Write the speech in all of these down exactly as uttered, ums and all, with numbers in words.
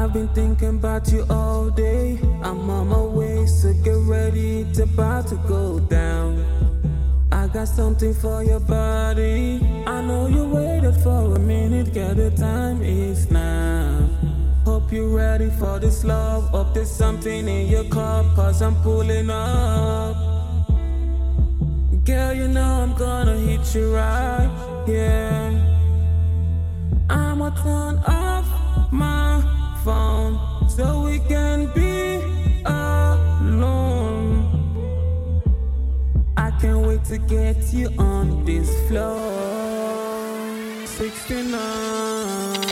I've been thinking about you all day. I'm on my way, so get ready, it's about to go down. I got something for your body. I know you waited for a minute, girl, the time is now. Hope you're ready for this love. Hope there's something in your cup, cause I'm pulling up. Girl, you know I'm gonna hit you right, yeah. I'ma turn off my phone so we can be alone. I can't wait to get you on this floor. sixty-nine.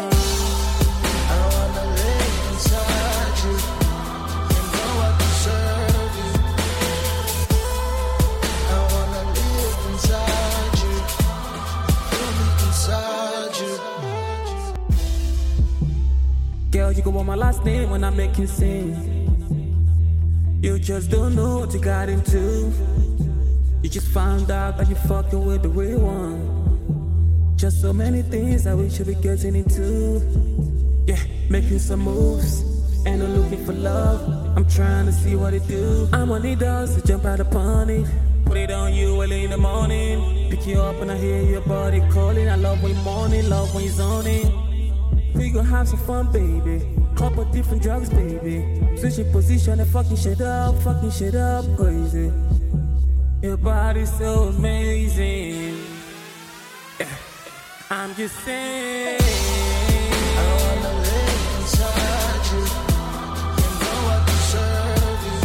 Girl, you can want my last name when I make you sing. You just don't know what you got into. You just found out that you're fucking with the real one. Just so many things I wish you be getting into. Yeah, making some moves, and I'm looking for love. I'm trying to see what it do. I'm on the doors to jump out upon it. Put it on you early in the morning. Pick you up and I hear your body calling. I love when you're morning, love when you're zoning. We gon' have some fun, baby. Couple different drugs, baby. Switching position and fucking shit up, fucking shit up, crazy. Your body's so amazing. Yeah. I'm just saying. I wanna live inside you. You know I deserve you.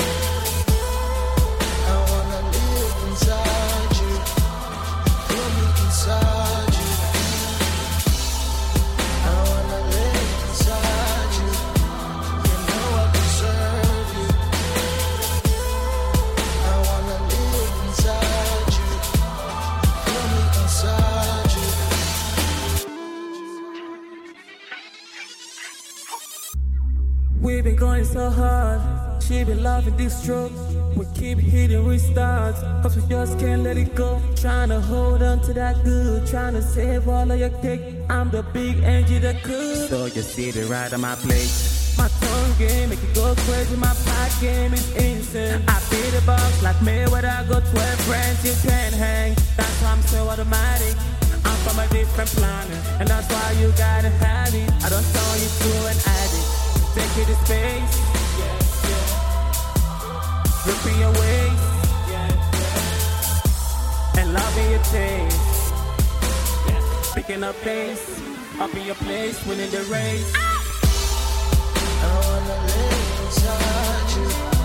I wanna live inside you. Feel me inside you. We've been going so hard, she been loving these strokes. We keep hitting restarts, cause we just can't let it go. Trying to hold on to that good, trying to save all of your cake. I'm the big angel that could. So you see the right on my plate. My tongue game make it go crazy, my pie game is insane. I beat the box like Mayweather, I got twelve friends you can't hang. That's why I'm so automatic. I'm from a different planet, and that's why you gotta have it. I don't turn you to an addict. Take you to space, yeah, yeah. Ripping your waist, yeah, yeah. And loving your taste, yeah. Picking up pace, up in your place, winning the race. I wanna live inside you.